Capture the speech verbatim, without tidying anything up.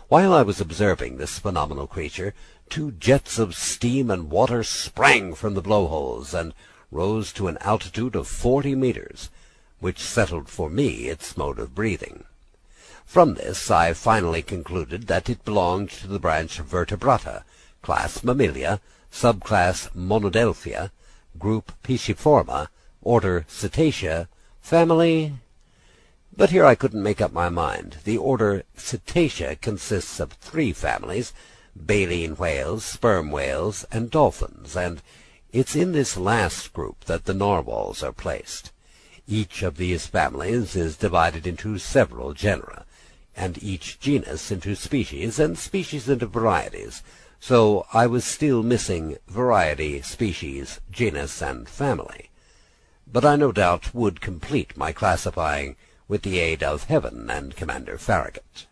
While I was observing this phenomenal creature, two jets of steam and water sprang from the blow holes, and rose to an altitude of forty meters, which settled for me its mode of breathing. From this I finally concluded that it belonged to the branch Vertebrata, class Mammalia, subclass Monodelphia, group Pisciforma, order Cetacea, family... But here I couldn't make up my mind. The order Cetacea consists of three families: baleen whales, sperm whales, and dolphins, and it's in this last group that the narwhals are placed. Each of these families is divided into several genera, and each genus into species, and species into varieties, so I was still missing variety, species, genus, and family. But I no doubt would complete my classifying with the aid of Heaven and Commander Farragut.